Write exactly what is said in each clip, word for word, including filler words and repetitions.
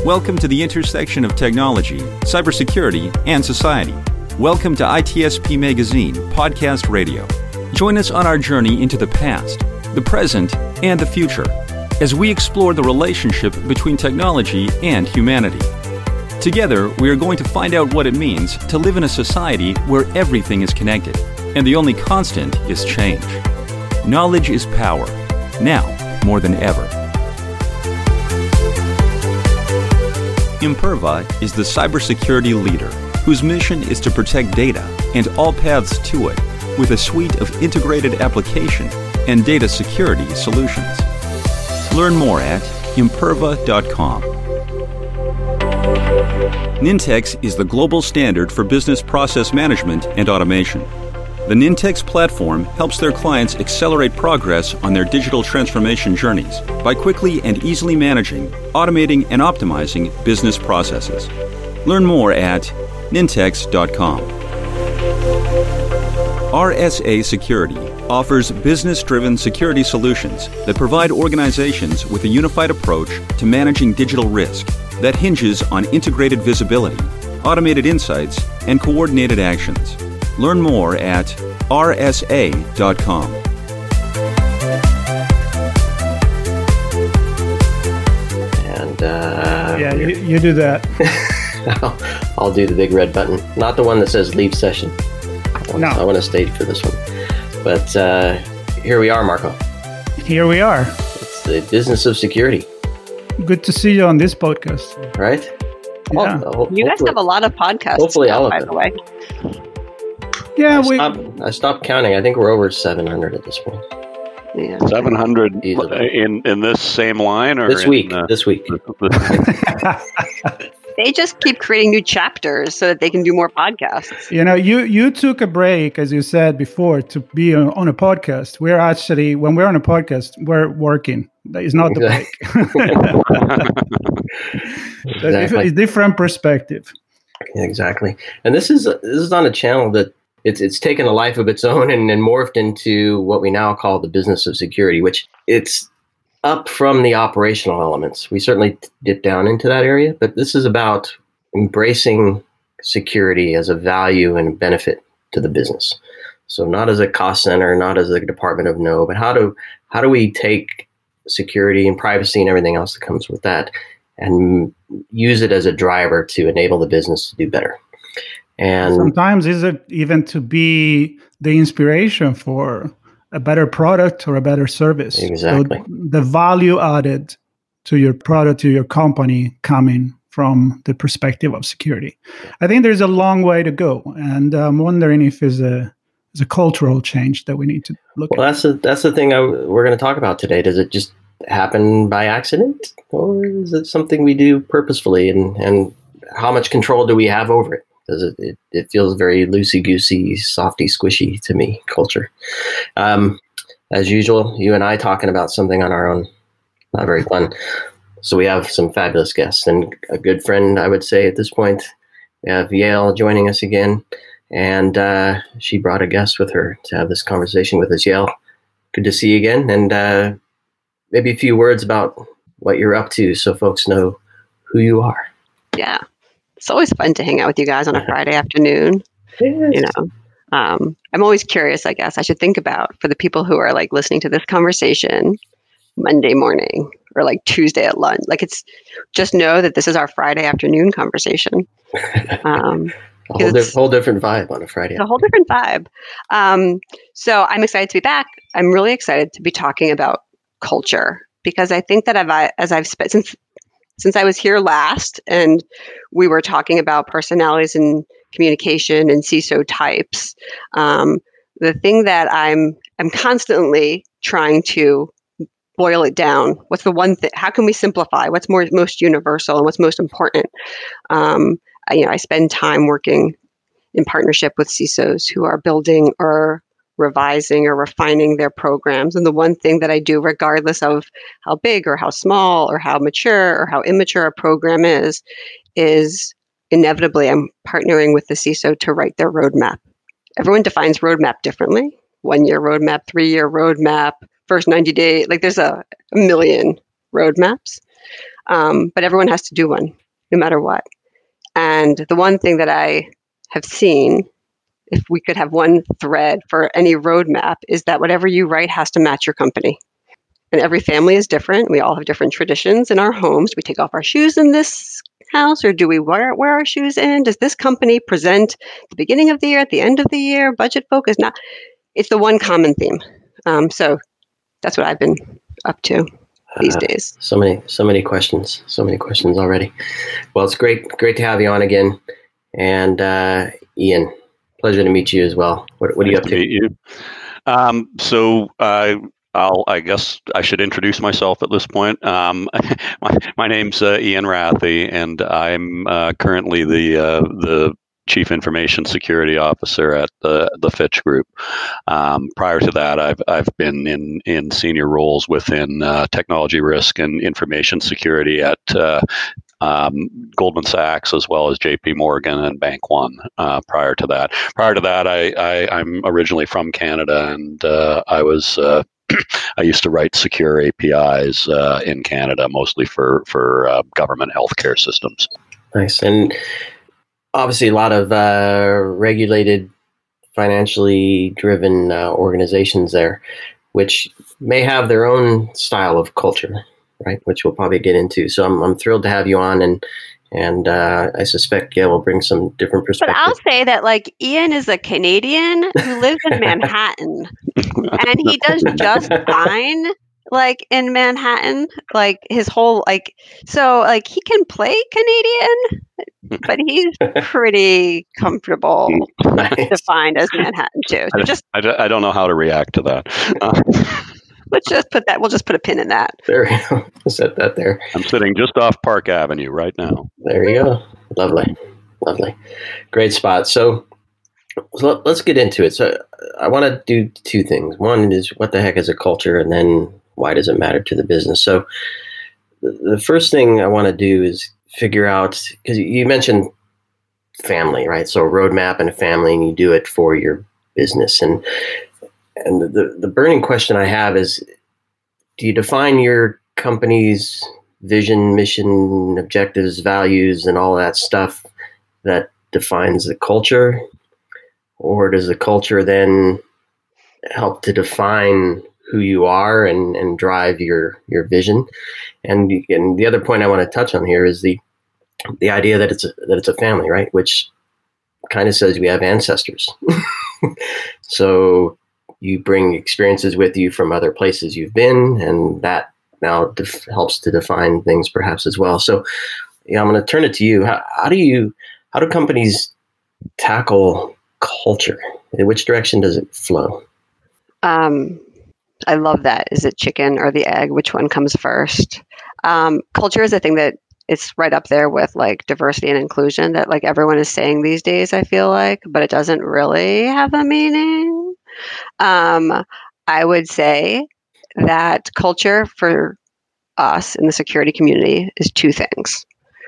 Welcome to the intersection of technology, cybersecurity, and society. Welcome to I T S P Magazine Podcast Radio. Join us on our journey into the past, the present, and the future as we explore the relationship between technology and humanity. Together, we are going to find out what it means to live in a society where everything is connected, and the only constant is change. Knowledge is power, now more than ever. Imperva is the cybersecurity leader whose mission is to protect data and all paths to it with a suite of integrated application and data security solutions. Learn more at imperva dot com. Nintex is the global standard for business process management and automation. The Nintex platform helps their clients accelerate progress on their digital transformation journeys by quickly and easily managing, automating, and optimizing business processes. Learn more at nintex dot com. R S A Security offers business-driven security solutions that provide organizations with a unified approach to managing digital risk that hinges on integrated visibility, automated insights, and coordinated actions. Learn more at r s a dot com. And uh, yeah, you, you do that. I'll, I'll do the big red button, not the one that says leave session. I want, no, I want to stay for this one. But uh, here we are, Marco. Here we are. It's the business of security. Good to see you on this podcast. Right? Yeah. Well, you guys have a lot of podcasts. Hopefully, now, all of by them. the way. Yeah, I we. stopped, I stopped counting. I think we're over seven hundred at this point. Yeah. seven hundred Easily. in in this same line, or This in, week. uh, This week. They just keep creating new chapters so that they can do more podcasts. You know, you you took a break, as you said before, to be on, on a podcast. We're actually, when we're on a podcast, we're working. That is not the break. So Exactly. it's a different perspective. Exactly. And this is this is on a channel that it's it's taken a life of its own and, and morphed into what we now call the business of security, which it's up from the operational elements. We certainly dip down into that area, but this is about embracing security as a value and benefit to the business. So not as a cost center, not as a department of no, but how do how do we take security and privacy and everything else that comes with that and use it as a driver to enable the business to do better. And sometimes is it even to be the inspiration for a better product or a better service. Exactly. So the value added to your product, to your company, coming from the perspective of security. I think there's a long way to go, and I'm wondering if there's a there's a cultural change that we need to look well, at. that's the that's the thing I, we're going to talk about today. Does it just happen by accident, or is it something we do purposefully? And and how much control do we have over it? Because it, it, it feels very loosey-goosey, softy, squishy to me, culture. Um, as usual, you and I talking about something on our own. Not very fun. So we have some fabulous guests and a good friend, I would say, at this point. We have Yael joining us again. And uh, she brought a guest with her to have this conversation with us. Yael, good to see you again. And uh, maybe a few words about what you're up to so folks know who you are. Yeah. It's always fun to hang out with you guys on a Friday afternoon. Yes. You know, um, I'm always curious, I guess I should think about for the people who are like listening to this conversation Monday morning or like Tuesday at lunch. Like it's just know that this is our Friday afternoon conversation. Um, a whole, diff- whole different vibe on a Friday. It's a whole different vibe. Um, so I'm excited to be back. I'm really excited to be talking about culture because I think that I've, as I've spent since Since I was here last and we were talking about personalities and communication and C I S O types, um, the thing that I'm I'm constantly trying to boil it down. What's the one thing? How can we simplify? What's more most universal and what's most important? Um, I, you know, I spend time working in partnership with C I S Os who are building or revising or refining their programs. And the one thing that I do, regardless of how big or how small or how mature or how immature a program is, is inevitably I'm partnering with the C I S O to write their roadmap. Everyone defines roadmap differently. One-year roadmap, three-year roadmap, first ninety day, like there's a, a million roadmaps. Um, but everyone has to do one, no matter what. And the one thing that I have seen, if we could have one thread for any roadmap, is that whatever you write has to match your company. And every family is different. We all have different traditions in our homes. Do we take off our shoes in this house, or do we wear, wear our shoes in? Does this company present at the beginning of the year, at the end of the year, budget focus? Not. It's the one common theme. Um, so that's what I've been up to these uh, days. So many, so many questions, so many questions already. Well, it's great, great to have you on again. And uh, Ian, pleasure to meet you as well. What, what are you Nice up to to? meet you. Um, so uh, I'll, I guess I should introduce myself at this point. Um, my, my name's uh, Ian Rathy, and I'm uh, currently the uh, the Chief Information Security Officer at the the Fitch Group. Um, prior to that, I've I've been in in senior roles within uh, technology risk and information security at uh, um, Goldman Sachs, as well as J P Morgan and Bank One. Uh, prior to that, prior to that, I, I I'm originally from Canada, and uh, I was. Uh, I used to write secure A P Is uh, in Canada, mostly for for uh, government healthcare systems. Nice. And obviously a lot of uh, regulated, financially driven uh, organizations there, which may have their own style of culture, right? Which we'll probably get into. So I'm I'm thrilled to have you on, and and uh, I suspect Gail will bring some different But perspectives. I'll say that, like, Ian is a Canadian who lives in Manhattan, and he does just fine, like, in Manhattan. Like, his whole, like, so, like, he can play Canadian, but he's pretty comfortable Nice. defined as Manhattan, too. So I, just, I, I don't know how to react to that. Uh, let's just put that, we'll just put a pin in that. There we go. Set that there. I'm sitting just off Park Avenue right now. There you go. Lovely. Lovely. Great spot. So, so let's get into it. So I want to do two things. One is, what the heck is a culture? And then, why does it matter to the business? So the, the first thing I want to do is figure out, because you mentioned family, right? So a roadmap and a family, and you do it for your business. And and the, the burning question I have is, do you define your company's vision, mission, objectives, values, and all that stuff that defines the culture? Or does the culture then help to define who you are and, and drive your, your vision? And, and the other point I want to touch on here is the the idea that it's a, that it's a family, right? Which kind of says we have ancestors. So you bring experiences with you from other places you've been, and that now def- helps to define things perhaps as well. So, yeah, I'm going to turn it to you. How, how do you, how do companies tackle culture? In which direction does it flow? Um, I love that. Is it chicken or the egg? Which one comes first? Um, culture is a thing that it's right up there with, like, diversity and inclusion that, like, everyone is saying these days, I feel like, but it doesn't really have a meaning. Um, I would say that culture for us in the security community is two things.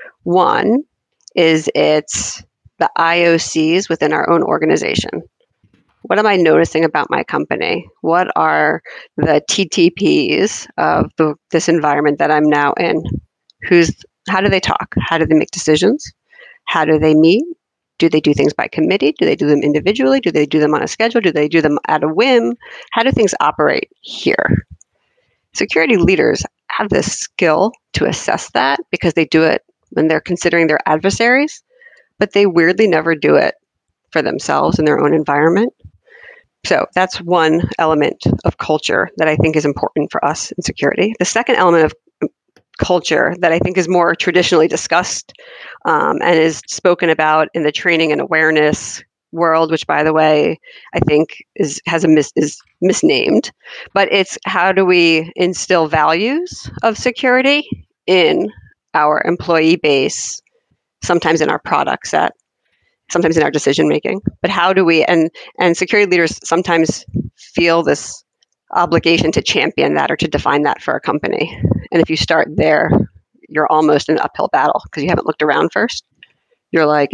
One is it's the I O Cs within our own organization. What am I noticing about my company? What are the T T Ps of the, this environment that I'm now in? Who's, how do they talk? How do they make decisions? How do they meet? Do they do things by committee? Do they do them individually? Do they do them on a schedule? Do they do them at a whim? How do things operate here? Security leaders have this skill to assess that because they do it when they're considering their adversaries, but they weirdly never do it for themselves in their own environment. So that's one element of culture that I think is important for us in security. The second element of culture that I think is more traditionally discussed um, and is spoken about in the training and awareness world, which, by the way, I think is has a mis- is misnamed, but it's how do we instill values of security in our employee base, sometimes in our product set, sometimes in our decision making. But how do we and and security leaders sometimes feel this obligation to champion that or to define that for a company. And if you start there, you're almost in an uphill battle because you haven't looked around first. You're like,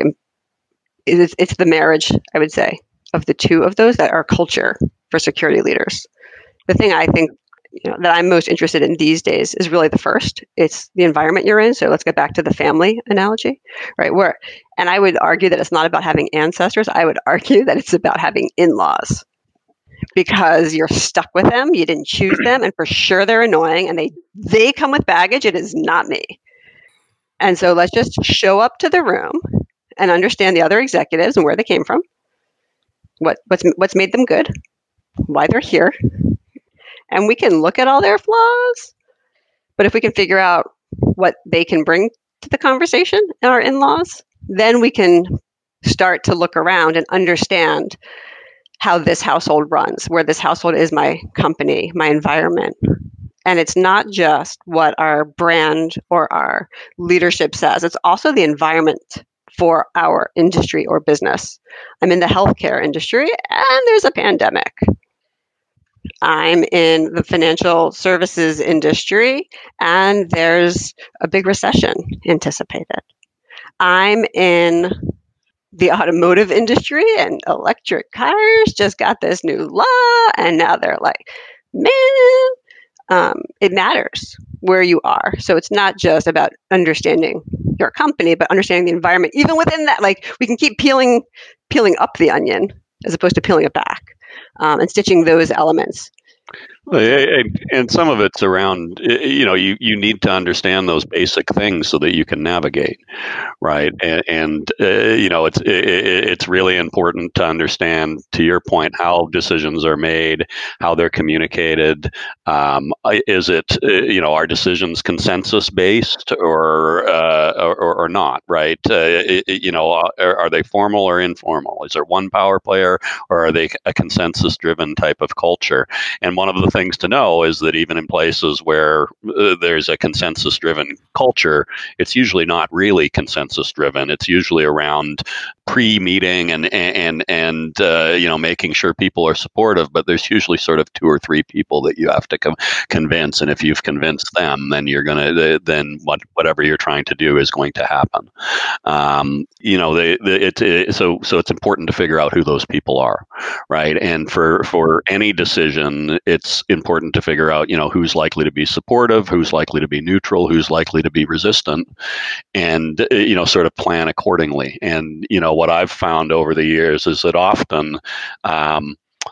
it's, it's the marriage, I would say, of the two of those that are culture for security leaders. The thing I think you know, that I'm most interested in these days is really the first. It's the environment you're in. So let's get back to the family analogy, right? Where, and I would argue that it's not about having ancestors. I would argue that it's about having in-laws, because you're stuck with them. You didn't choose them, and for sure they're annoying, and they they come with baggage. It is not me. And so let's just show up to the room and understand the other executives and where they came from, what what's what's made them good, why they're here. And we can look at all their flaws, but if we can figure out what they can bring to the conversation, our in-laws, then we can start to look around and understand how this household runs, where this household is my company, my environment. And it's not just what our brand or our leadership says. It's also the environment for our industry or business. I'm in the healthcare industry, and there's a pandemic. I'm in the financial services industry, and there's a big recession anticipated. I'm in the automotive industry, and electric cars just got this new law, and now they're like, man, um, it matters where you are. So it's not just about understanding your company, but understanding the environment. Even within that, like, we can keep peeling peeling up the onion as opposed to peeling it back, um, and stitching those elements. And some of it's around, you know, you, you need to understand those basic things so that you can navigate, right? And, and uh, you know, it's it, it's really important to understand, to your point, how decisions are made, how they're communicated. Um, is it, you know, are decisions consensus based or, uh, or or not, right? Uh, it, you know, are, are they formal or informal? Is there one power player, or are they a consensus driven type of culture? And one of the things to know is that even in places where uh, there's a consensus-driven culture, it's usually not really consensus-driven. It's usually around pre-meeting and and and uh, you know, making sure people are supportive. But there's usually sort of two or three people that you have to com- convince, and if you've convinced them, then you're gonna then what whatever you're trying to do is going to happen. Um, you know, they, they, it, it, so so it's important to figure out who those people are, right? And for for any decision, it's important to figure out, you know, who's likely to be supportive, who's likely to be neutral, who's likely to be resistant, and, you know, sort of plan accordingly. And, you know, what I've found over the years is that often, um,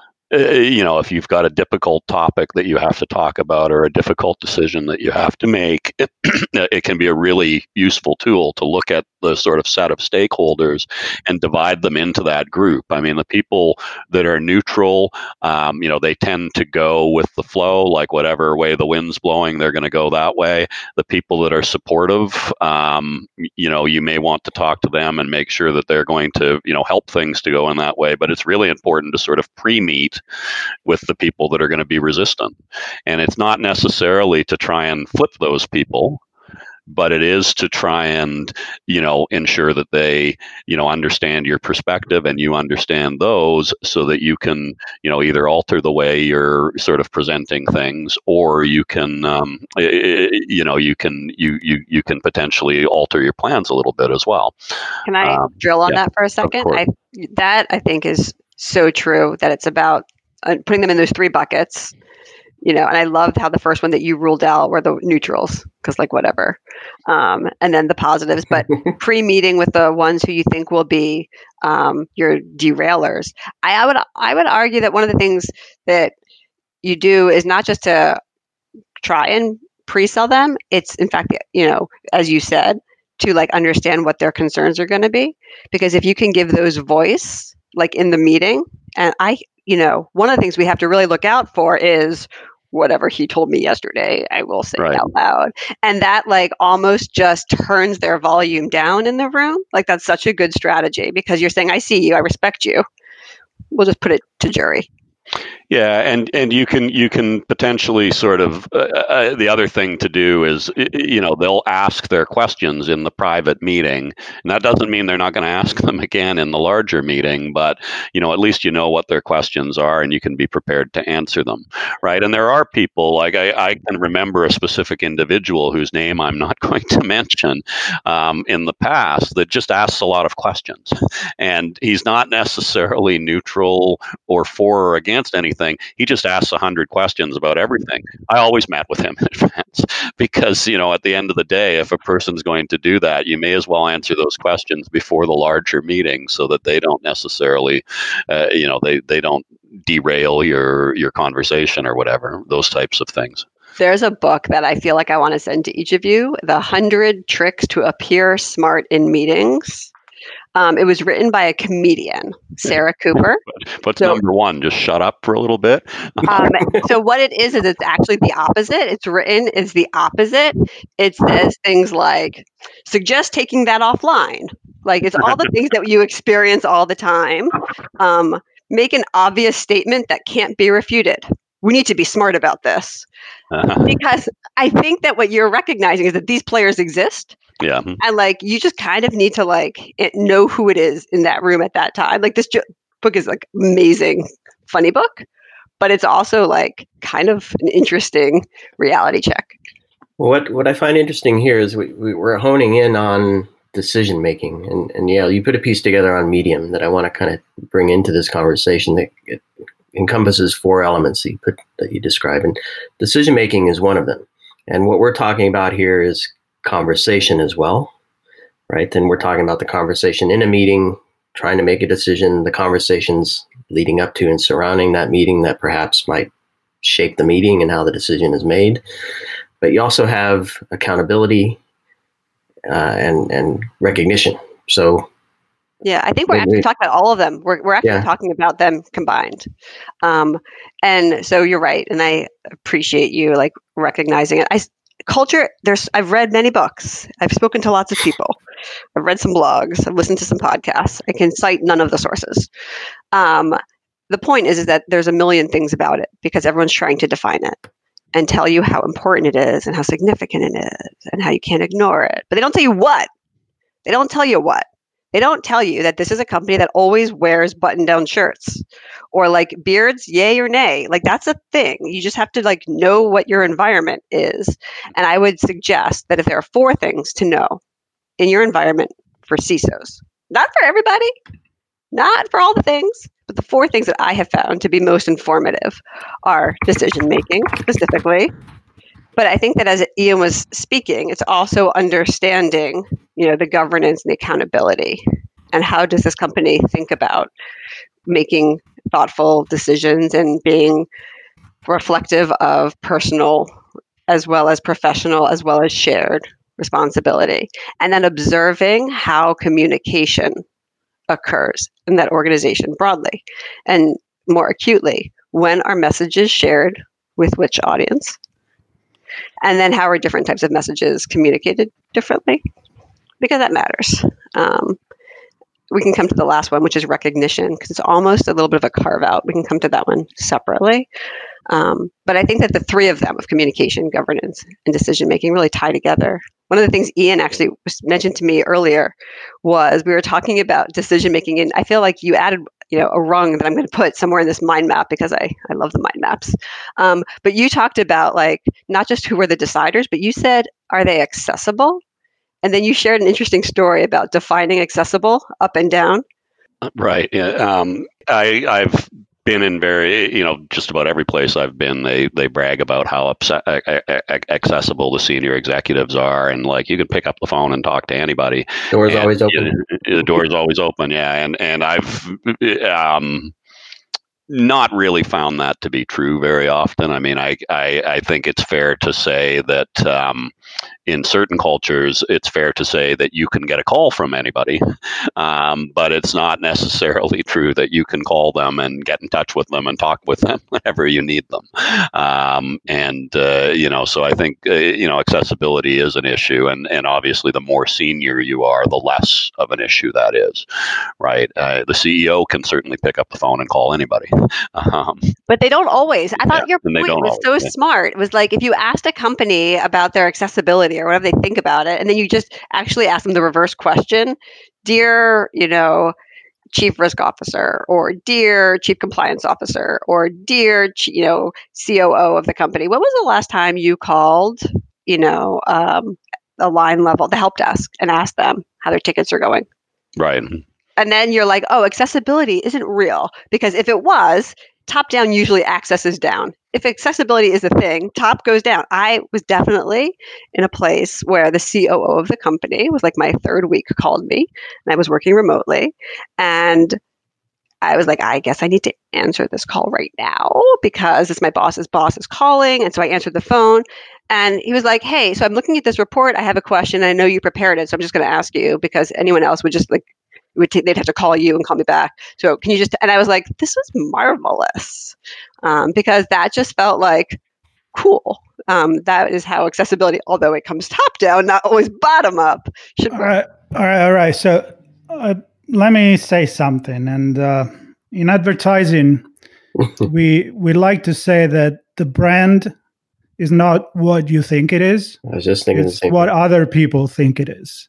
you know, if you've got a difficult topic that you have to talk about or a difficult decision that you have to make, it, it can be a really useful tool to look at the sort of set of stakeholders and divide them into that group. I mean, the people that are neutral, um, you know, they tend to go with the flow, like whatever way the wind's blowing, they're going to go that way. The people that are supportive, um, you know, you may want to talk to them and make sure that they're going to, you know, help things to go in that way. But it's really important to sort of pre-meet with the people that are going to be resistant. And it's not necessarily to try and flip those people, but it is to try and, you know, ensure that they, you know, understand your perspective and you understand those, so that you can, you know, either alter the way you're sort of presenting things, or you can, um, you know, you can, you, you, you can potentially alter your plans a little bit as well. Can I um, drill on yeah, that for a second? I, that I think is so true, that it's about uh, putting them in those three buckets, you know, and I loved how the first one that you ruled out were the neutrals, because like whatever, um, and then the positives, but pre-meeting with the ones who you think will be um, your derailers. I, I would I would argue that one of the things that you do is not just to try and pre-sell them. It's in fact, you know, as you said, to like understand what their concerns are going to be, because if you can give those voice, like in the meeting, and I, you know, one of the things we have to really look out for is whatever he told me yesterday, I will say right out loud. And that like almost just turns their volume down in the room. Like that's such a good strategy, because you're saying, I see you, I respect you. We'll just put it to jury. Yeah, and, and you can you can potentially sort of uh, uh, the other thing to do is, you know, they'll ask their questions in the private meeting, and that doesn't mean they're not going to ask them again in the larger meeting, but, you know, at least you know what their questions are and you can be prepared to answer them, right? And there are people, like I, I can remember a specific individual whose name I'm not going to mention um, in the past, that just asks a lot of questions, and he's not necessarily neutral or for or against anything. anything. He just asks a hundred questions about everything. I always met with him in advance because, you know, at the end of the day, if a person's going to do that, you may as well answer those questions before the larger meeting so that they don't necessarily, uh, you know, they, they don't derail your, your conversation or whatever, those types of things. There's a book that I feel like I want to send to each of you, The Hundred Tricks to Appear Smart in Meetings. Um, it was written by a comedian, Sarah Cooper. What's so, number one? Just shut up for a little bit. um, so what it is, is it's actually the opposite. It's written is the opposite. It says things like, suggest taking that offline. Like it's all the things that you experience all the time. Um, make an obvious statement that can't be refuted. We need to be smart about this. Uh-huh. Because I think that what you're recognizing is that these players exist. Yeah. And like, you just kind of need to like it, know who it is in that room at that time. Like this jo- book is like amazing, funny book, but it's also like kind of an interesting reality check. Well, what, what I find interesting here is we, we, we're honing in on decision making. And, and yeah, you put a piece together on Medium that I want to kind of bring into this conversation that it encompasses four elements that you, put, that you describe. And decision making is one of them. And what we're talking about here is conversation as well, right? Then we're talking about the conversation in a meeting, trying to make a decision, the conversations leading up to and surrounding that meeting that perhaps might shape the meeting and how the decision is made. But you also have accountability uh, and and recognition. So yeah, I think we're actually talking about all of them. We're we're actually yeah. talking about them combined. Um, and so you're right, and I appreciate you like recognizing it. I culture. There's I've read many books. I've spoken to lots of people. I've read some blogs. I've listened to some podcasts. I can cite none of the sources. Um, the point is, is that there's a million things about it because everyone's trying to define it and tell you how important it is and how significant it is and how you can't ignore it. But they don't tell you what. They don't tell you what. They don't tell you that this is a company that always wears button-down shirts or like beards, yay or nay. Like that's a thing. You just have to like know what your environment is. And I would suggest that if there are four things to know in your environment for C I S Os, not for everybody, not for all the things, but the four things that I have found to be most informative are decision-making specifically. But I think that as Ian was speaking, it's also understanding, you know, the governance and the accountability. And how does this company think about making thoughtful decisions and being reflective of personal as well as professional as well as shared responsibility. And then observing how communication occurs in that organization broadly and more acutely. When are messages shared with which audience? And then how are different types of messages communicated differently? Because that matters. Um, we can come to the last one, which is recognition, because it's almost a little bit of a carve out. We can come to that one separately. Um, but I think that the three of them, of communication, governance, and decision making, really tie together. One of the things Ian actually mentioned to me earlier was we were talking about decision making, and I feel like you added, you know, a rung that I'm going to put somewhere in this mind map because I, I love the mind maps. Um, but you talked about like not just who are the deciders, but you said, are they accessible? And then you shared an interesting story about defining accessible up and down. Right. Yeah. Um, I, I've been in very, you know, just about every place I've been, they they brag about how upset, accessible the senior executives are. And like, you can pick up the phone and talk to anybody. Door's and, always open. You know, the door's always open. Yeah. And, and I've, um, not really found that to be true very often. I mean, I, I, I think it's fair to say that um, in certain cultures, it's fair to say that you can get a call from anybody, um, but it's not necessarily true that you can call them and get in touch with them and talk with them whenever you need them. Um, and, uh, you know, so I think, uh, you know, accessibility is an issue. And, and obviously, the more senior you are, the less of an issue that is, right? Uh, the C E O can certainly pick up the phone and call anybody. Um, but they don't always. I thought yeah, your point was always, so yeah. smart. It was like if you asked a company about their accessibility or whatever they think about it, and then you just actually ask them the reverse question, dear, you know, chief risk officer, or dear chief compliance officer, or dear, you know, C O O of the company, when was the last time you called, you know, um, a line level, the help desk, and asked them how their tickets are going? Right. And then you're like, oh, accessibility isn't real. Because if it was, top down usually accesses down. If accessibility is a thing, top goes down. I was definitely in a place where the C O O of the company was like my third week called me, and I was working remotely. And I was like, I guess I need to answer this call right now because it's my boss's boss is calling. And so I answered the phone, and he was like, hey, so I'm looking at this report. I have a question. I know you prepared it. So I'm just going to ask you because anyone else would just like, would t- they'd have to call you and call me back. So can you just, and I was like, this was marvelous um, because that just felt like cool. Um, that is how accessibility, although it comes top down, not always bottom up, should work. All right. All right. All right. So uh, let me say something. And uh, in advertising, we we like to say that the brand is not what you think it is. I was just thinking it's the same what thing. other people think it is.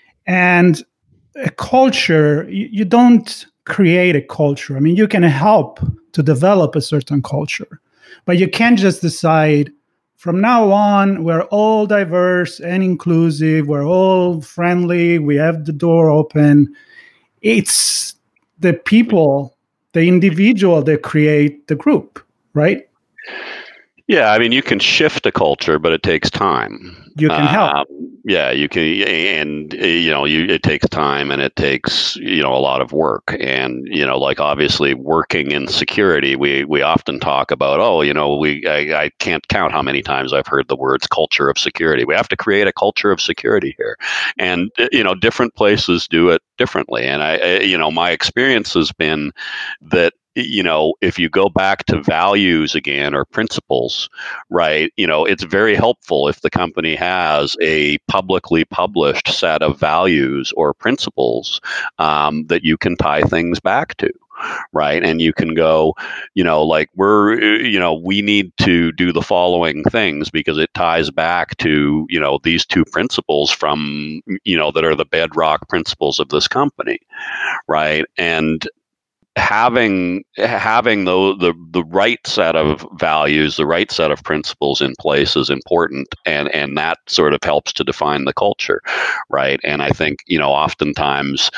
And a culture, you, you don't create a culture. I mean, you can help to develop a certain culture, but you can't just decide from now on, we're all diverse and inclusive, we're all friendly, we have the door open. It's the people, the individual that create the group, right? Yeah, I mean, you can shift a culture, but it takes time. You can help. Um, yeah, you can, and you know, you it takes time, and it takes you know a lot of work, and you know, like obviously working in security, we we often talk about, oh, you know, we I, I can't count how many times I've heard the words culture of security. We have to create a culture of security here, and you know, different places do it differently, and I, I you know, my experience has been that. You know, if you go back to values again or principles, right, you know, it's very helpful if the company has a publicly published set of values or principles um, that you can tie things back to. Right. And you can go, you know, like we're, you know, we need to do the following things because it ties back to, you know, these two principles from, you know, that are the bedrock principles of this company. Right. And having having the, the the right set of values, the right set of principles in place is important, and and that sort of helps to define the culture, right? And I think you know oftentimes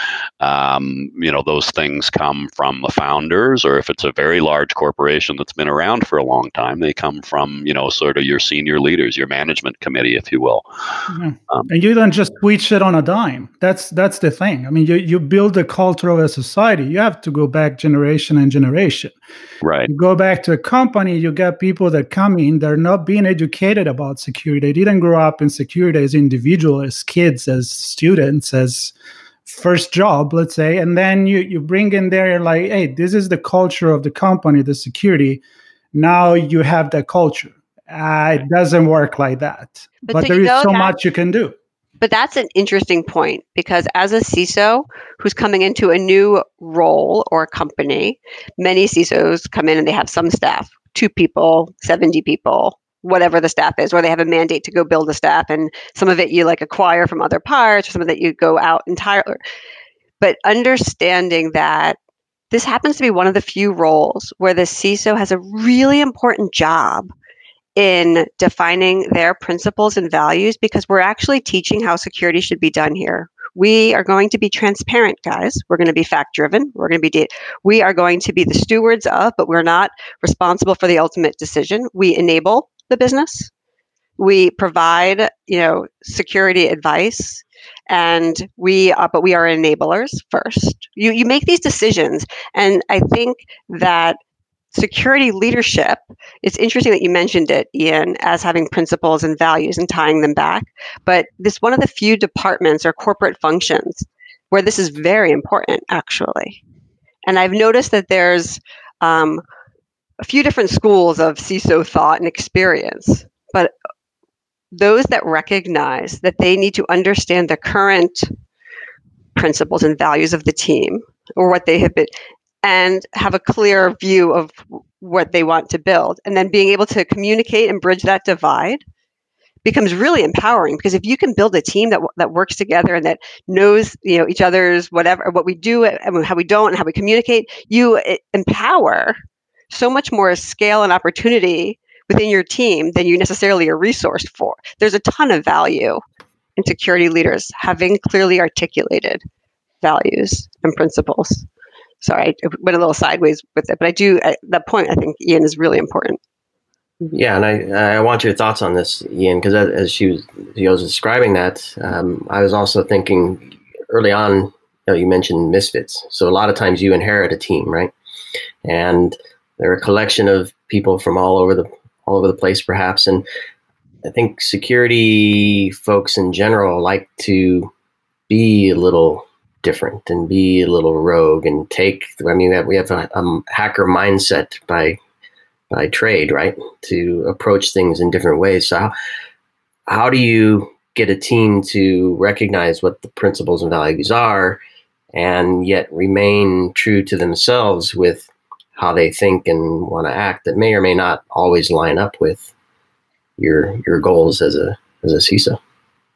um, you know those things come from the founders, or if it's a very large corporation that's been around for a long time, they come from you know sort of your senior leaders, your management committee, if you will. Yeah. Um, and you don't just switch it on a dime. That's that's the thing. I mean, you you build the culture of a society. You have to go back generation and generation. Right. You go back to a company, you get people that come in, they're not being educated about security. They didn't grow up in security as individuals, as kids, as students, as first job, let's say. And then you, you bring in there, you're like, hey, this is the culture of the company, the security. Now you have that culture. Uh, it doesn't work like that. But, But so there you is know so that- much you can do. But that's an interesting point because as a C I S O who's coming into a new role or company, many C I S Os come in and they have some staff, two people, seventy people, whatever the staff is, or they have a mandate to go build a staff, and some of it you like acquire from other parts, or some of it you go out entirely. But understanding that this happens to be one of the few roles where the C I S O has a really important job in defining their principles and values, because we're actually teaching how security should be done here. We are going to be transparent, guys. We're going to be fact driven. We're going to be, de- we are going to be the stewards of, but we're not responsible for the ultimate decision. We enable the business. We provide, you know, security advice, and we, uh, but we are enablers first. You, you make these decisions. And I think that security leadership, it's interesting that you mentioned it, Ian, as having principles and values and tying them back. But this one of the few departments or corporate functions where this is very important, actually. And I've noticed that there's um, a few different schools of C I S O thought and experience, but those that recognize that they need to understand the current principles and values of the team, or what they have been, and have a clear view of what they want to build. And then being able to communicate and bridge that divide becomes really empowering, because if you can build a team that that works together and that knows, you know, each other's whatever, what we do and how we don't and how we communicate, you empower so much more scale and opportunity within your team than you necessarily are resourced for. There's a ton of value in security leaders having clearly articulated values and principles. Sorry, I went a little sideways with it, but I do, I, that point I think, Ian, is really important. Yeah, and I, I want your thoughts on this, Ian, because as, as she was, she was describing that, um, I was also thinking early on, you know, you mentioned misfits. So a lot of times you inherit a team, right? And they're a collection of people from all over the all over the place, perhaps. And I think security folks in general like to be a little different and be a little rogue and take, I mean, we have a, a hacker mindset by by trade, right? To approach things in different ways. So how, how do you get a team to recognize what the principles and values are and yet remain true to themselves with how they think and want to act that may or may not always line up with your your goals as a as a C I S O?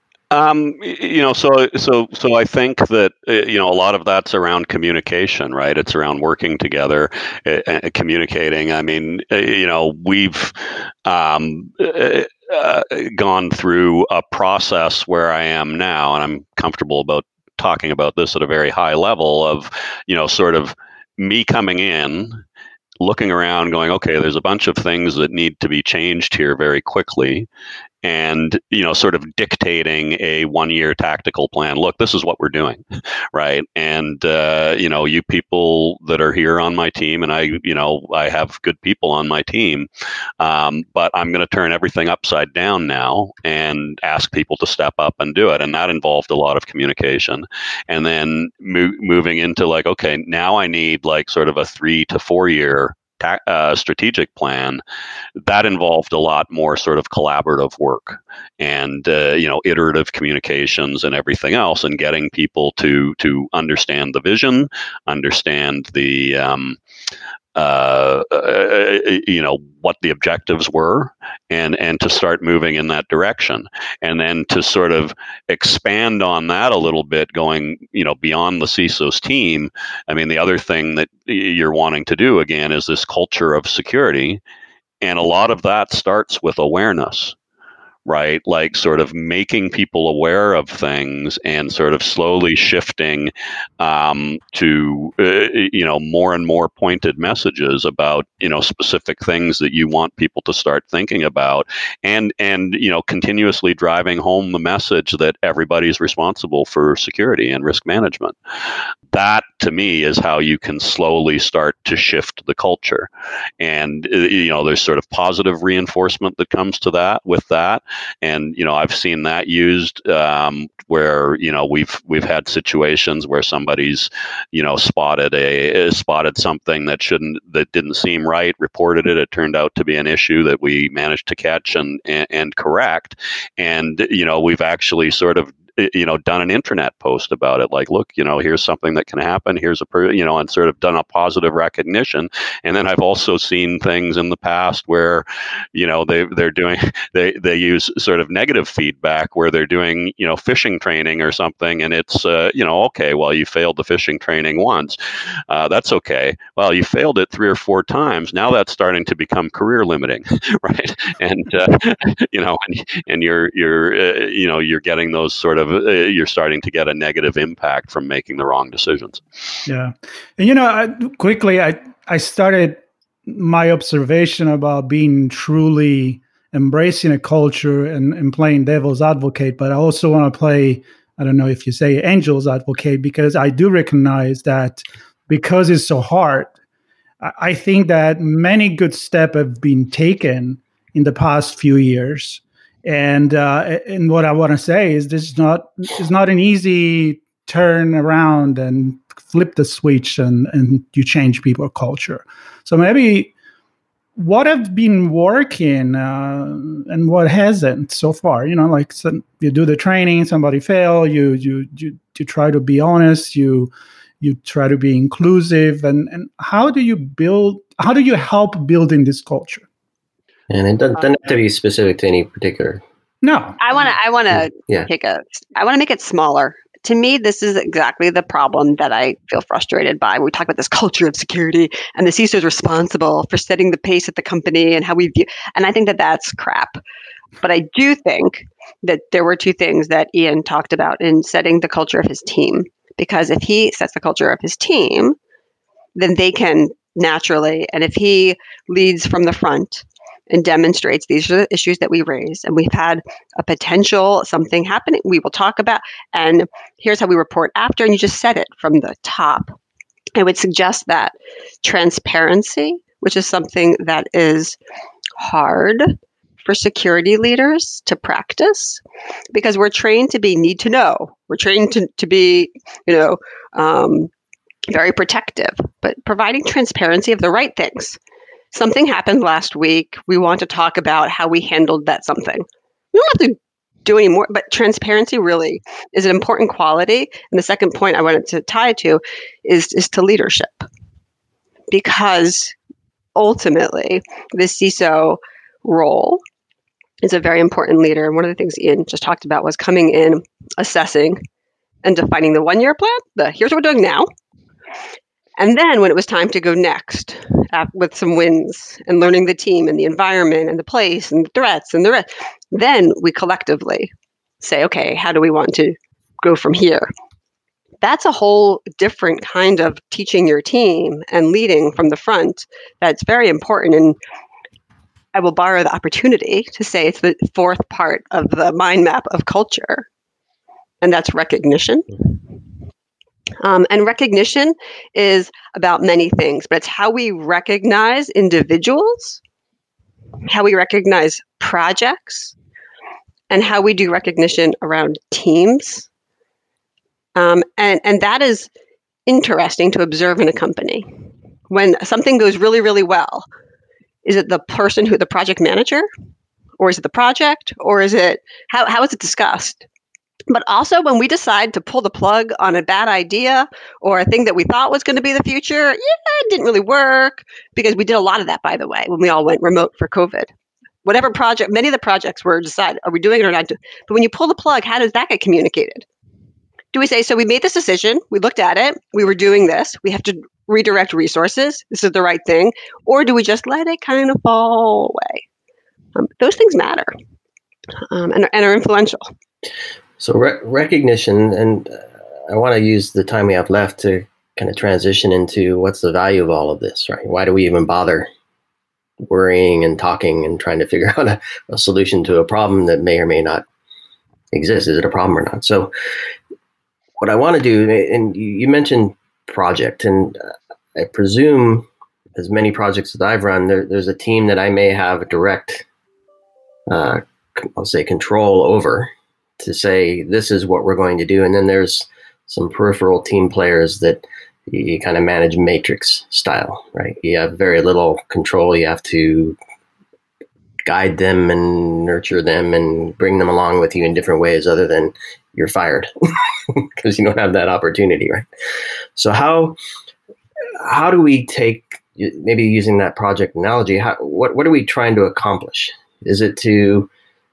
Um, you know, so so so I think that uh, you know a lot of that's around communication, right? It's around working together, uh, uh, communicating. I mean, uh, you know, we've um, uh, uh, gone through a process where I am now, and I'm comfortable about talking about this at a very high level of, you know, sort of me coming in, looking around, going, okay, there's a bunch of things that need to be changed here very quickly. And, you know, sort of dictating a one-year tactical plan. Look, this is what we're doing, right? And, uh, you know, you people that are here on my team, and I, you know, I have good people on my team, um, but I'm going to turn everything upside down now and ask people to step up and do it. And that involved a lot of communication. And then mo- moving into like, okay, now I need like sort of a three to four year ta- uh, strategic plan. That involved a lot more sort of collaborative work and uh, you know iterative communications and everything else, and getting people to to understand the vision, understand the um, uh, uh, you know what the objectives were, and and to start moving in that direction, and then to sort of expand on that a little bit, going you know beyond the C I S O's team. I mean, the other thing that you're wanting to do again is this culture of security. And a lot of that starts with awareness, right? Like sort of making people aware of things and sort of slowly shifting um, to, uh, you know, more and more pointed messages about, you know, specific things that you want people to start thinking about, and, and, you know, continuously driving home the message that everybody's responsible for security and risk management. That, to me, is how you can slowly start to shift the culture. And, you know, there's sort of positive reinforcement that comes to that with that. And, you know, I've seen that used um, where, you know, we've we've had situations where somebody's, you know, spotted a spotted something that shouldn't, that didn't seem right, reported it. It turned out to be an issue that we managed to catch and and, and correct. And, you know, we've actually sort of you know, done an intranet post about it. Like, look, you know, here's something that can happen. Here's a, per, you know, and sort of done a positive recognition. And then I've also seen things in the past where, you know, they they're doing they they use sort of negative feedback where they're doing, you know, phishing training or something, and it's uh, you know, okay, well, you failed the phishing training once, uh, that's okay. Well, you failed it three or four times. Now that's starting to become career limiting, right? And uh, you know, and, and you're you're uh, you know you're getting those sort of uh, you're starting to get a negative impact from making the wrong decisions. Yeah. And, you know, I, quickly, I, I started my observation about being truly embracing a culture and, and playing devil's advocate, but I also want to play, I don't know if you say angel's advocate, because I do recognize that because it's so hard, I, I think that many good steps have been taken in the past few years. And uh, and what I want to say is this is not it's not an easy turn around and flip the switch and, and you change people's culture. So maybe what have been working uh, and what hasn't so far? You know, like some, you do the training, somebody fail, you you you you try to be honest, you you try to be inclusive, and and how do you build? How do you help building this culture? And it doesn't, doesn't have to be specific to any particular. No, I want to. I want to yeah. take a. I want to make it smaller. To me, this is exactly the problem that I feel frustrated by. We talk about this culture of security, and the C I S O is responsible for setting the pace at the company and how we view. And I think that that's crap. But I do think that there were two things that Ian talked about in setting the culture of his team. Because if he sets the culture of his team, then they can naturally. And if he leads from the front and demonstrates these are the issues that we raise, and we've had a potential something happening, we will talk about, and here's how we report after, and you just said it from the top. I would suggest that transparency, which is something that is hard for security leaders to practice, because we're trained to be need to know. We're trained to, to be, you know, um, very protective, but providing transparency of the right things. Something happened last week. We want to talk about how we handled that something. We don't have to do any more, but transparency really is an important quality. And the second point I wanted to tie it to is, is to leadership. Because ultimately, the C I S O role is a very important leader. And one of the things Ian just talked about was coming in, assessing, and defining the one-year plan. The here's what we're doing now. And then when it was time to go next uh, with some wins and learning the team and the environment and the place and the threats and the rest, then we collectively say, okay, how do we want to go from here? That's a whole different kind of teaching your team and leading from the front. That's very important. And I will borrow the opportunity to say it's the fourth part of the mind map of culture, and that's recognition. Um, and recognition is about many things, but it's how we recognize individuals, how we recognize projects, and how we do recognition around teams. Um, and, and that is interesting to observe in a company. When something goes really, really well, is it the person who, the project manager, or is it the project, or is it, how, how is it discussed? But also when we decide to pull the plug on a bad idea or a thing that we thought was going to be the future, yeah, it didn't really work, because we did a lot of that, by the way, when we all went remote for COVID. Whatever project, many of the projects were decided, are we doing it or not? But when you pull the plug, how does that get communicated? Do we say, so we made this decision, we looked at it, we were doing this, we have to redirect resources, this is the right thing, or do we just let it kind of fall away? Um, those things matter um, and, and are influential. So re- recognition, and uh, I want to use the time we have left to kind of transition into what's the value of all of this, right? Why do we even bother worrying and talking and trying to figure out a, a solution to a problem that may or may not exist? Is it a problem or not? So what I want to do, and you, you mentioned project, and uh, I presume as many projects that I've run, there, there's a team that I may have direct, uh, I'll say, control over, to say, this is what we're going to do. And then there's some peripheral team players that you kind of manage matrix style, right? You have very little control. You have to guide them and nurture them and bring them along with you in different ways other than you're fired because you don't have that opportunity, right? So how how do we take, maybe using that project analogy, how, what, what are we trying to accomplish? Is it to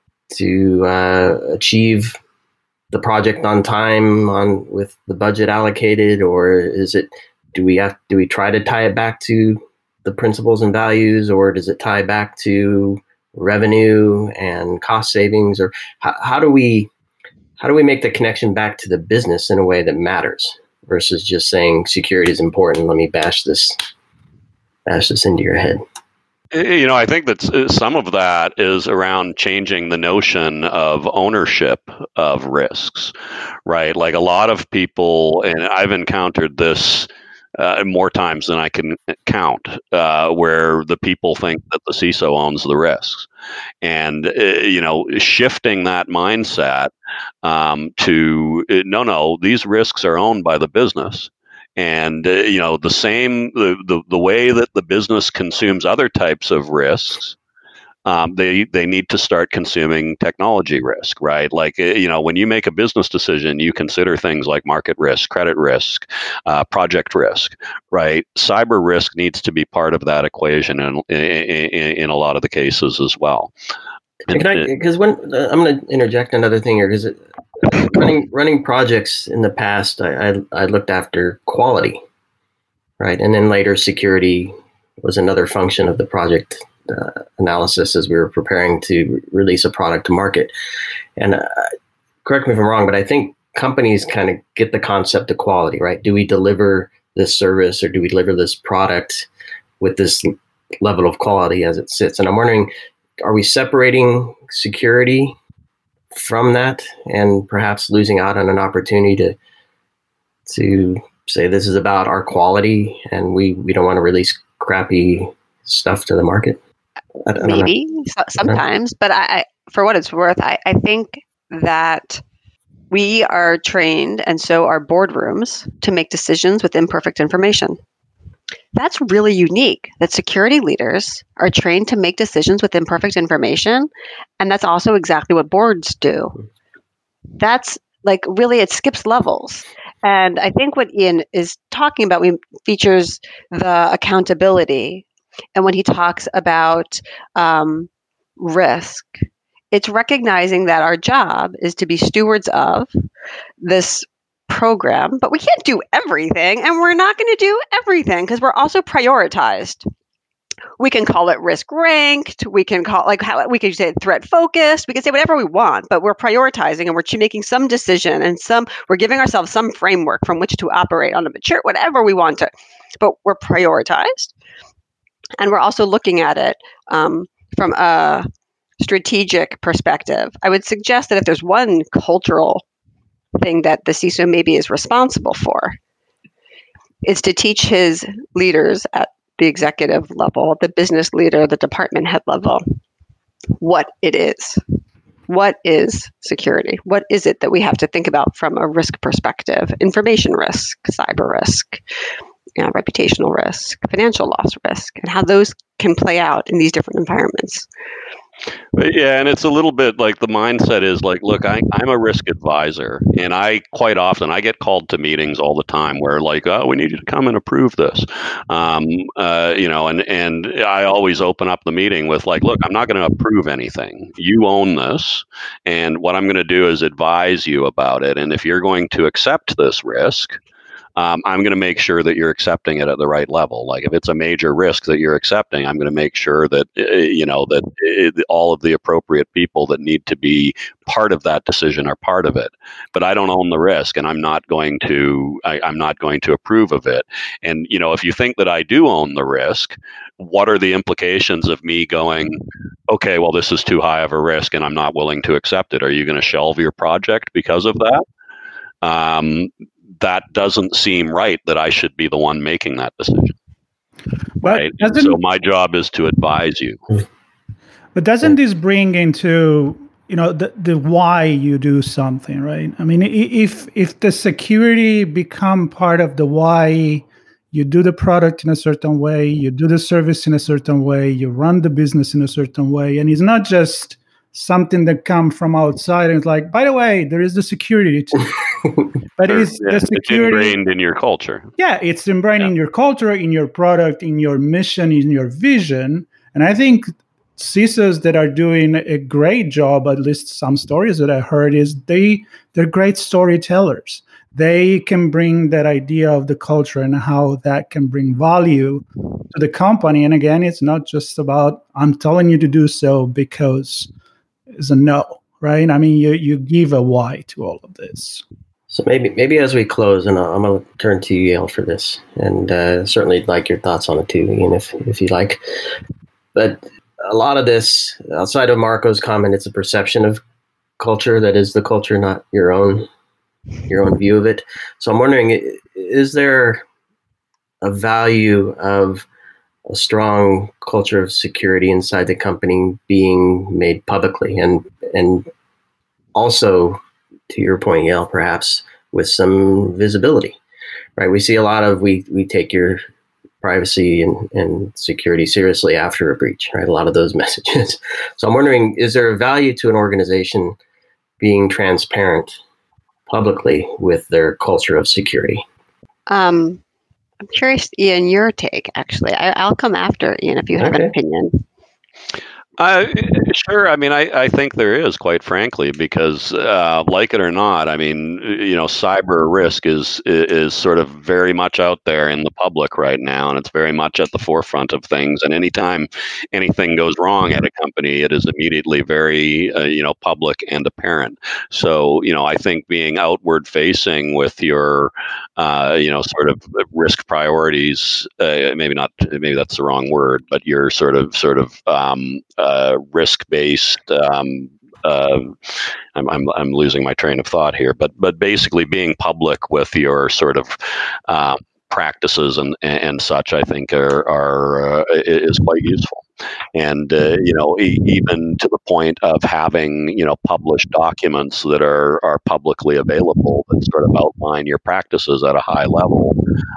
to uh, achieve the project on time, on with the budget allocated, or is it, do we have, do we try to tie it back to the principles and values, or does it tie back to revenue and cost savings, or how, how do we, how do we make the connection back to the business in a way that matters versus just saying security is important, let me bash this, bash this into your head? You know, I think that some of that is around changing the notion of ownership of risks, right? Like a lot of people, and I've encountered this uh, more times than I can count, uh, where the people think that the C I S O owns the risks. And, uh, you know, shifting that mindset um, to, no, no, these risks are owned by the business. And, uh, you know, the same, the, the, the way that the business consumes other types of risks, um, they, they need to start consuming technology risk, right? Like, uh, you know, when you make a business decision, you consider things like market risk, credit risk, uh, project risk, right? Cyber risk needs to be part of that equation in, in, in, in a lot of the cases as well. Because when uh, I'm going to interject another thing here, because running running projects in the past, I, I I looked after quality, right, and then later security was another function of the project uh, analysis as we were preparing to re- release a product to market. And uh, correct me if I'm wrong, but I think companies kind of get the concept of quality, right? Do we deliver this service or do we deliver this product with this level of quality as it sits? And I'm wondering, are we separating security from that and perhaps losing out on an opportunity to to say this is about our quality and we, we don't want to release crappy stuff to the market? I, I Maybe so, sometimes, but I, for what it's worth, I, I think that we are trained, and so are boardrooms, to make decisions with imperfect information. That's really unique, that security leaders are trained to make decisions with imperfect information. And that's also exactly what boards do. That's like, really, it skips levels. And I think what Ian is talking about we, features the accountability. And when he talks about um, risk, it's recognizing that our job is to be stewards of this program, but we can't do everything, and we're not going to do everything because we're also prioritized. We can call it risk ranked. We can call like how we could say threat focused. We can say whatever we want, but we're prioritizing and we're making some decision and some. We're giving ourselves some framework from which to operate on a mature whatever we want to, but we're prioritized, and we're also looking at it um, from a strategic perspective. I would suggest that if there's one cultural thing that the C I S O maybe is responsible for, is to teach his leaders at the executive level, the business leader, the department head level, what it is. What is security? What is it that we have to think about from a risk perspective? Information risk, cyber risk, you know, reputational risk, financial loss risk, and how those can play out in these different environments. But yeah, and it's a little bit like the mindset is like, look, I, I'm a risk advisor, and I quite often I get called to meetings all the time where like, oh, we need you to come and approve this, um, uh, you know, and and I always open up the meeting with like, look, I'm not going to approve anything. You own this, and what I'm going to do is advise you about it. And if you're going to accept this risk, Um, I'm going to make sure that you're accepting it at the right level. Like if it's a major risk that you're accepting, I'm going to make sure that, uh, you know, that it, all of the appropriate people that need to be part of that decision are part of it. But I don't own the risk, and I'm not going to, I, I'm not going to approve of it. And, you know, if you think that I do own the risk, what are the implications of me going, okay, well, this is too high of a risk and I'm not willing to accept it? Are you going to shelve your project because of that? Um, that doesn't seem right that I should be the one making that decision. But right? So my job is to advise you. But doesn't this bring into, you know, the, the why you do something, right? I mean, if if the security become part of the why you do the product in a certain way, you do the service in a certain way, you run the business in a certain way, and it's not just something that comes from outside and it's like, by the way, there is the security too. But Sure, it's yeah, the security it's ingrained in your culture. Yeah, it's ingrained Yeah. in your culture, in your product, in your mission, in your vision. And I think C I S Os that are doing a great job, at least some stories that I heard, is they they're great storytellers. They can bring that idea of the culture and how that can bring value to the company. And again, it's not just about I'm telling you to do so because it's a no, right? I mean, you you give a why to all of this. So maybe maybe as we close, and I'm going to turn to you, Yale, for this, and uh, certainly like your thoughts on it too, Ian, if if you like. But a lot of this, outside of Marco's comment, it's a perception of culture that is the culture, not your own your own view of it. So I'm wondering, is there a value of a strong culture of security inside the company being made publicly, and and also, to your point, Yale, perhaps with some visibility, right? We see a lot of, we we take your privacy and, and security seriously after a breach, right? A lot of those messages. So I'm wondering, is there a value to an organization being transparent publicly with their culture of security? Um, I'm curious, Ian, your take, actually. I, I'll come after, Ian, if you have Okay. an opinion. Uh, sure. I mean, I, I think there is, quite frankly, because uh, like it or not, I mean, you know, cyber risk is is sort of very much out there in the public right now, and it's very much at the forefront of things. And anytime anything goes wrong at a company, it is immediately very, uh, you know, public and apparent. So, you know, I think being outward facing with your, uh, you know, sort of risk priorities, uh, maybe not, maybe that's the wrong word, but your sort of sort of um, Uh, risk-based. Um, uh, I'm, I'm I'm losing my train of thought here, but but basically being public with your sort of uh, practices and, and such, I think are are uh, is quite useful. And uh, you know, e- even to the point of having, you know, published documents that are are publicly available that sort of outline your practices at a high level.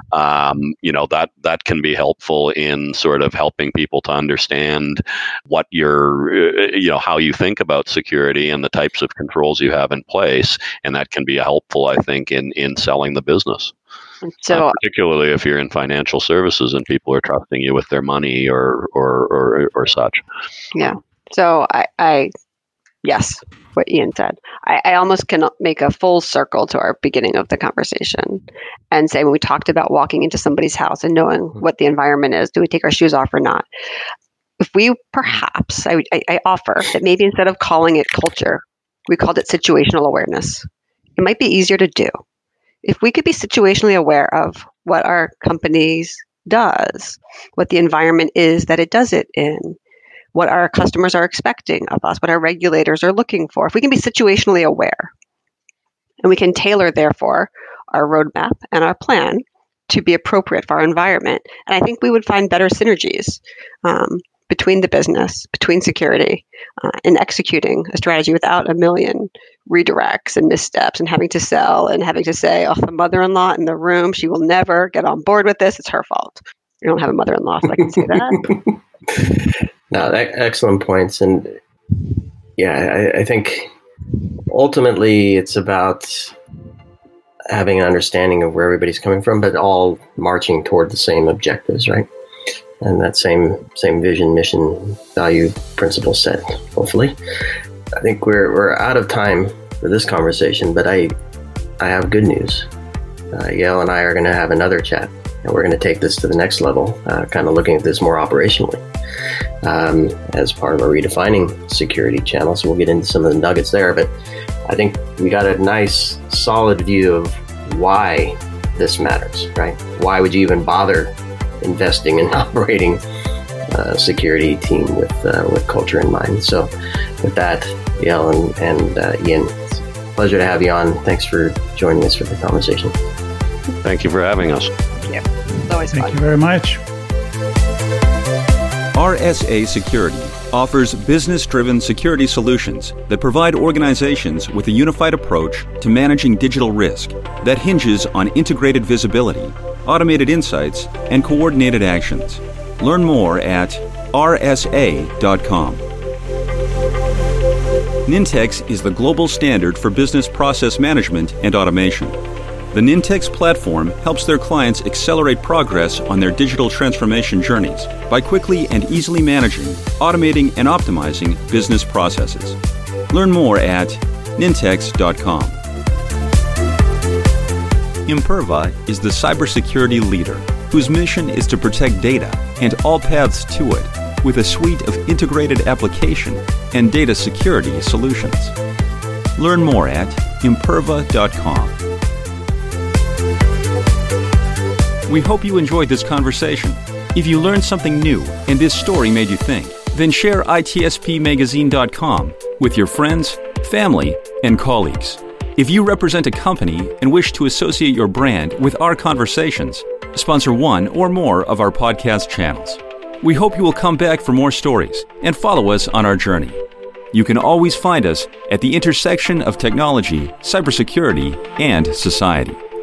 Um, you know, that that can be helpful in sort of helping people to understand what your, uh, you know, how you think about security and the types of controls you have in place, and that can be helpful, I think, in in selling the business. So, uh, particularly if you're in financial services and people are trusting you with their money or or or, or such. Yeah. So I, I, yes, what Ian said. I, I almost can make a full circle to our beginning of the conversation and say when we talked about walking into somebody's house and knowing what the environment is, do we take our shoes off or not? If we perhaps, I, I, I offer that maybe instead of calling it culture, we called it situational awareness. It might be easier to do. If we could be situationally aware of what our companies does, what the environment is that it does it in, what our customers are expecting of us, what our regulators are looking for, if we can be situationally aware, and we can tailor, therefore, our roadmap and our plan to be appropriate for our environment, and I think we would find better synergies um, between the business, between security, uh, and executing a strategy without a million redirects and missteps and having to sell and having to say, oh, the mother-in-law in the room, she will never get on board with this. It's her fault. You don't have a mother-in-law, so I can say that. No, that, excellent points. And yeah, I, I think ultimately it's about having an understanding of where everybody's coming from, but all marching toward the same objectives, right? And that same same vision, mission, value, principle set, hopefully. I think we're we're out of time for this conversation, but I I have good news. Uh, Yael and I are going to have another chat, and we're going to take this to the next level, uh, kind of looking at this more operationally um, as part of our redefining security channel. So we'll get into some of the nuggets there, but I think we got a nice, solid view of why this matters, right? Why would you even bother investing in operating a security team with uh, with culture in mind? So with that, Yael and, and uh, Ian, it's a pleasure to have you on. Thanks for joining us for the conversation. Thank you for having us. Yeah, it's always fun. Thank you very much. R S A Security offers business-driven security solutions that provide organizations with a unified approach to managing digital risk that hinges on integrated visibility, automated insights, and coordinated actions. Learn more at r s a dot com. Nintex is the global standard for business process management and automation. The Nintex platform helps their clients accelerate progress on their digital transformation journeys by quickly and easily managing, automating, and optimizing business processes. Learn more at nintex dot com. Imperva is the cybersecurity leader whose mission is to protect data and all paths to it with a suite of integrated application and data security solutions. Learn more at imperva dot com. We hope you enjoyed this conversation. If you learned something new and this story made you think, then share I T S P magazine dot com with your friends, family, and colleagues. If you represent a company and wish to associate your brand with our conversations, sponsor one or more of our podcast channels. We hope you will come back for more stories and follow us on our journey. You can always find us at the intersection of technology, cybersecurity, and society.